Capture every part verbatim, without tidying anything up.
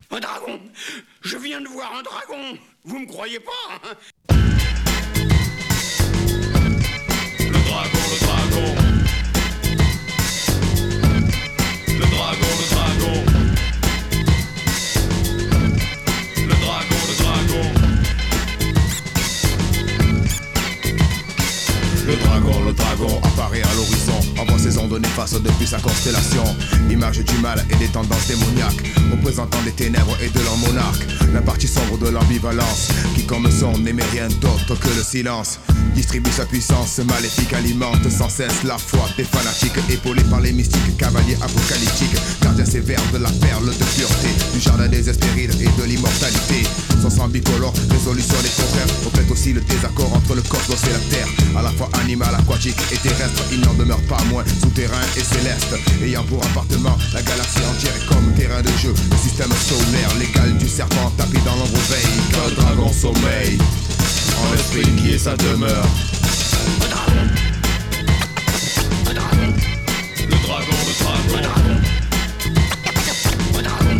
Un dragon! Je viens de voir un dragon! Vous me croyez pas, hein? Le dragon, le dragon. Le dragon, le dragon. Le dragon, le dragon. Le dragon, le dragon apparaît à l'horizon, envoie ses ondes néfastes depuis sa constellation. Image du mal et des tendances démoniaques, représentant des ténèbres et de leur monarque. La partie sombre de l'ambivalence, qui comme son n'aimait rien d'autre que le silence. Distribue sa puissance maléfique, alimente sans cesse la foi des fanatiques. Épaulés par les mystiques, cavaliers apocalyptiques, gardien sévère de la perle de pureté, du jardin des hespérides et de l'immortalité. Son sang bicolore, résolution des contraires, reflète aussi le désaccord entre le cosmos et la terre. À la fois animal, aquatique et terrestre, il n'en demeure pas moins souterrain et céleste. Ayant pour appartement la galaxie entière et comme terrain de jeu le système solaire, l'égal du serpent tapis dans l'ombre veille. Quand le dragon sommeille, en l'esprit qui est sa demeure. Un dragon! Un dragon! Le dragon, le dragon. Un dragon! Un dragon!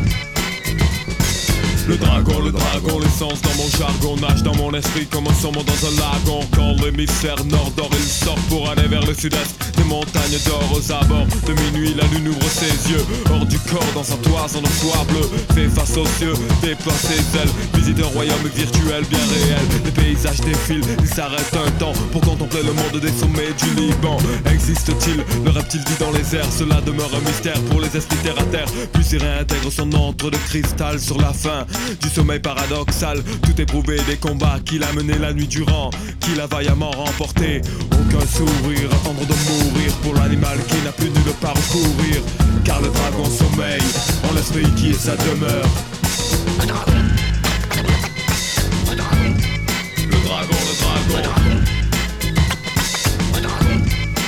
Le dragon, le dragon, l'essence dans mon jargon nage dans mon esprit comme un saumon dans un lagon. Quand l'hémisphère nord dort, il sort pour aller vers le sud-est. Des montagnes d'or aux abords de minuit, la lune ouvre ses yeux. Hors du corps dans sa toison de soie bleue, fait face aux cieux, déploie ses ailes, visite un royaume virtuel bien réel. Les paysages défilent, il s'arrête un temps pour contempler le monde des sommets du Liban. Existe-t-il le reptile vit dans les airs? Cela demeure un mystère pour les esprits terre à terre. Puis il réintègre son antre de cristal sur la fin du sommeil paradoxal. Tout éprouvé des combats qu'il a menés la nuit durant, qu'il a vaillamment remporté. Aucun sourire, attendre de mourir pour l'animal qui n'a plus nulle part où courir. Car le dragon sommeille en l'esprit qui est sa demeure. Un dragon! Un dragon! Le dragon, le dragon. Un dragon! Un dragon!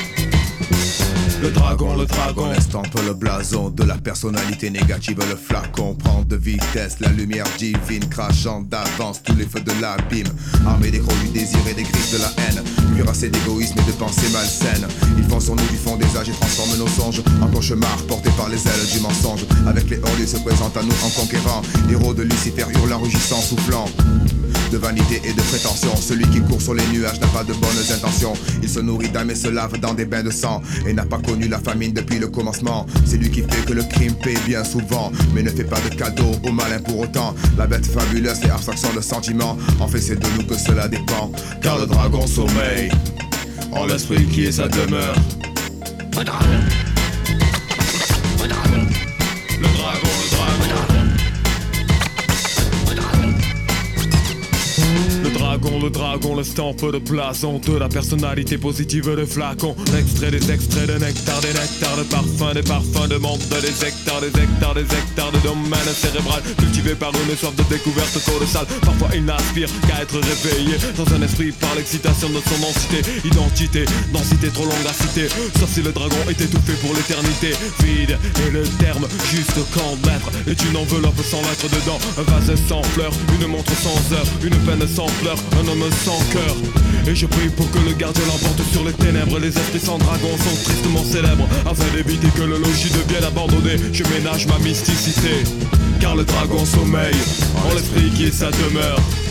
Le dragon, le dragon estampe le blason de la personnalité négative. Le flacon prend de vitesse la lumière divine, crachant d'avance tous les feux de l'abîme. Armé des crocs du désir et des griffes de la haine, cuirassé d'égoïsme et de pensées malsaines. Ils font son nous du fond des âges et transforment nos songes en cauchemars portés par les ailes du mensonge. Avec les hors-lieux se présentent à nous en conquérant, héros de Lucifer hurlant, rugissant, soufflant de vanité et de prétention. Celui qui court sur les nuages n'a pas de bonnes intentions. Il se nourrit d'âme et se lave dans des bains de sang, et n'a pas connu la famine depuis le commencement. C'est lui qui fait que le crime paie bien souvent, mais ne fait pas de cadeau au malin pour autant. La bête fabuleuse et abstraction de sentiments, en fait c'est de nous que cela dépend. Car le dragon sommeille en l'esprit qui est sa demeure. Un dragon! Un dragon! Le dragon, le dragon. Un dragon! Le dragon, le dragon, l'estampe de blason de la personnalité positive de flacon. L'extrait des extraits de nectar, des nectars de parfum, des parfums de monde, des hectares, des hectares, des hectares de domaine cérébral, cultivé par une soif de découverte colossale. Parfois il n'aspire qu'à être réveillé dans un esprit par l'excitation de son entité. Identité, densité trop longue à citer, sauf si le dragon est étouffé pour l'éternité. Vide est le terme, juste quand naître est une enveloppe sans lettre dedans. Un vase sans fleurs, une montre sans heure, une peine sans fleurs, un homme sans cœur. Et je prie pour que le gardien l'emporte sur les ténèbres. Les esprits sans dragon sont tristement célèbres. Afin d'éviter que le logis devienne abandonné, je ménage ma mysticité. Car le dragon sommeille en l'esprit qui est sa demeure.